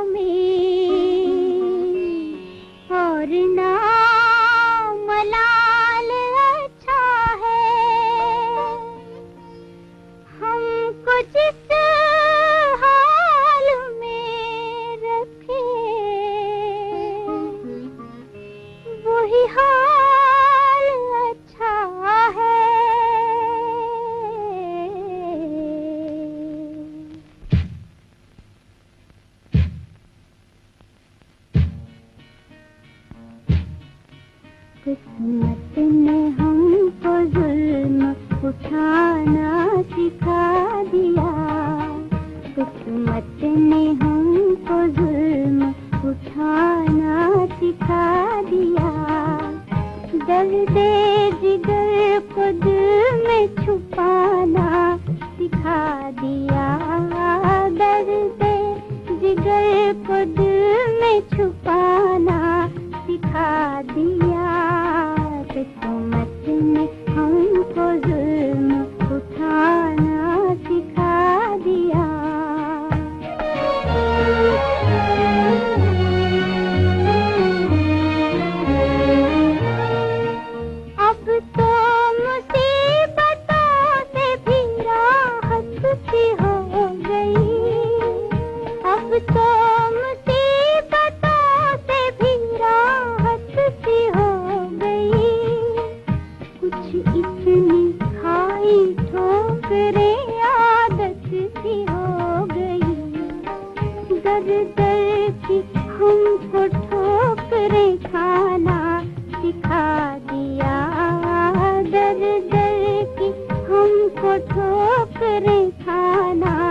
में और ना मलाल अच्छा है। हमको जिस हाल में रखे वही हाल अच्छा है। किस्मत ने हमको जुल्म उठाना सिखा दिया। किस्मत ने हमको जुल्म उठाना सिखा दिया। दर्द जिगर को दिल में छुपाना सिखा दिया। दर्द जिगर को दिल में छुपाना सिखा दिया। किस्मत ने हमको जुल्म उठाना सिखा दिया। अब तो मुसीबतों से भी राहत सी हो गई। अब तो मुसीबतों से भी राहत सी हो गई। कुछ इतनी खाई ठोकरें आदत सी हो गई। दर दर की हमको ठोकरें खाना सिखा दिया। दर दर की हमको ठोकरें खाना